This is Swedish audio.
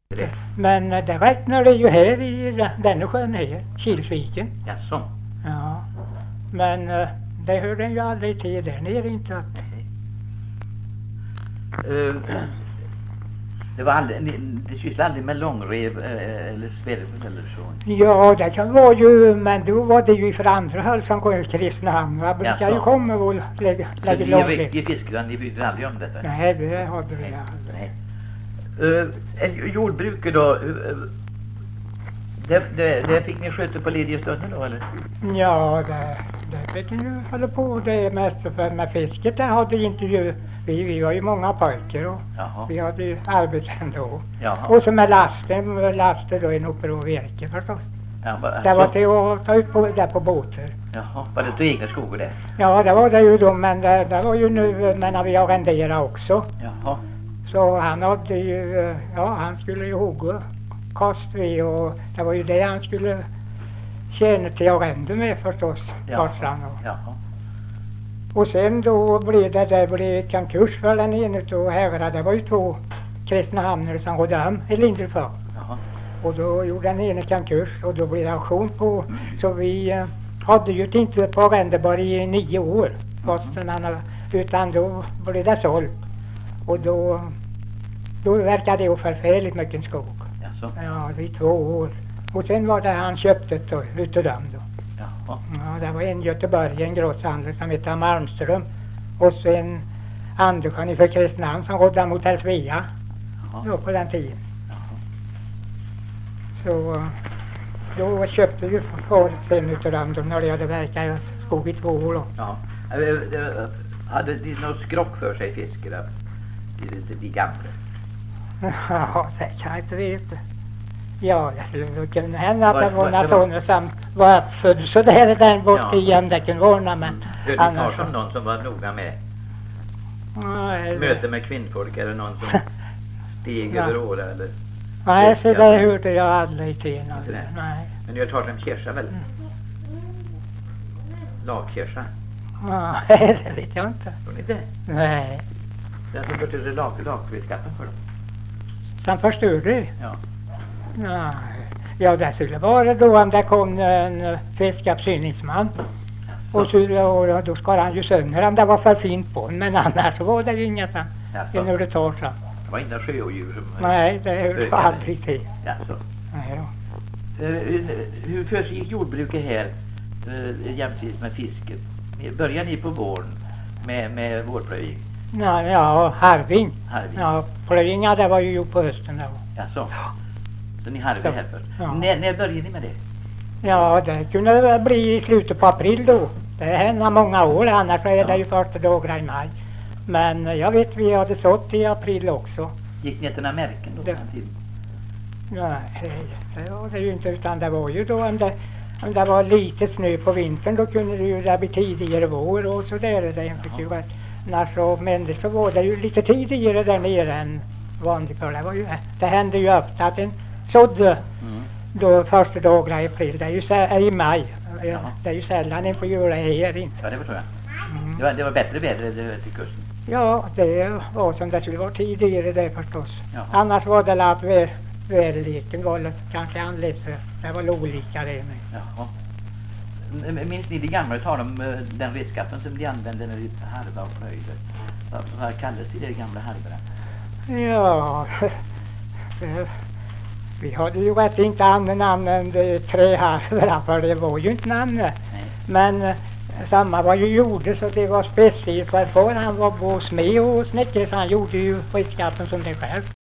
det. Men det räknar det ju här i denna sjön här, Kilsviken. Jaså? Ja, men det hör den ju aldrig till där nere inte. Det var aldrig, det sysslade aldrig med långrev eller svärdfot eller så? Ja, det kan vara ju, men då var det ju för andra håll som kom till Kristinehamn. Jag brukar ju komma och lägga långrev. Ni fiskade, ni byggde aldrig om detta? Nej, det hade vi aldrig. Jordbruket då, det fick ni sköta på lediga stunder då eller? Ja, det fick ni ju hålla på det mest för med fisket. Det hade inte ju, vi var ju många pojkar och vi hade ju arbete ändå. Jaha. Och så med lasten då en uppe och virke förstås. Ja, det var till att ta ut på, där på båtar. Jaha, var det till egna skogar det? Ja, det var det ju då, men det var ju nu, men vi arrenderade också. Jaha. Så han hade ju, han skulle ju hugga kostvi och det var ju det han skulle tjäna till arrende med förstås. Jaha. Och sen då blev det konkurs för den ena utav herrarna. Det var ju två Kristinehamnare som rådde om i Lindelfart. Och då gjorde den ena konkurs och då blev det auktion på. Så vi hade ju inte på arrende bara i 9 år. Utan då blev det sålt. Och då verkade det förfärligt mycket skog. Jaså? Ja, i 2 år. Och sen var det han köpte då, utav dem då. Jaha. Ja, det var en Göteborg, en grosshandlare som heter Malmström. Och sen Andersson ifrån Kristinehamn som rådde mot Svea. Då på den tiden. Jaha. Så då köpte ju paret sen utav dem då när det hade verkat skog i 2 år då. Ja. Hade de något skrock för sig fiskare? De gamla? Ja, det kan jag inte veta. Ja, det kunde hända att det var några sådana som var uppfödd så där bort igen, det kunde vara men hörde ni talas om någon som var noga med möte med kvinnfolk eller någon som steg över åra eller? Nej, så det hörde jag aldrig till. Nej. Men ni har talat om Kirsa väl? Lagkirsa? Ja, det vet jag inte. Tror ni det? Nej. Den som förstörde lagvetenskapen för dem? Som förstörde? Ja. Nej. Ja, det skulle vara då om det kom en fiskapsyningsman. Och då skar han ju sönder om det var för fint på. Men annars var det ju inget som en reportage. Det var inga sjöodjur som... Nej, det hörde aldrig till. Jaså. Nej då. Hur försiggick jordbruket här jämsides med fisket? Började ni på våren med vårplöjning? Ja, harving. Ja, plöjningar det var ju gjort på hösten då. Jaså? Så ni harvade här först? Ja. När började ni med det? Ja, det kunde bli i slutet på april då. Det hände många år, annars är det ju första dagar i maj. Men jag vet vi hade sått i april också. Gick ni efter några märken då? Nej, det var det ju inte, utan det var ju då om det var lite snö på vintern då kunde det ju bli tidigare vår och så där. Men så var det ju lite tidigare där nere än vanligt för det hände ju ofta att en sådde då första dagarna i april, det är ju i maj. Det är ju sällan en får göra här in. Ja, det förstår jag. Det var bättre väder till kusten. Ja, det var som det skulle vara tidigare det förstås. Jaha. Annars var det att väderleken var kanske annorlunda. Det var olika det med. Jaha. Minns ni de gamla tal om den redskapen som de använde när de harva och plöjde? Vad kallades det gamla harvorna? Ja, vi hade ju rätt inte använde träharvorna för det var ju inte namn. Men samma var ju gjorde så det var speciellt för han var både smed och snickare så han gjorde ju redskapen som det själv.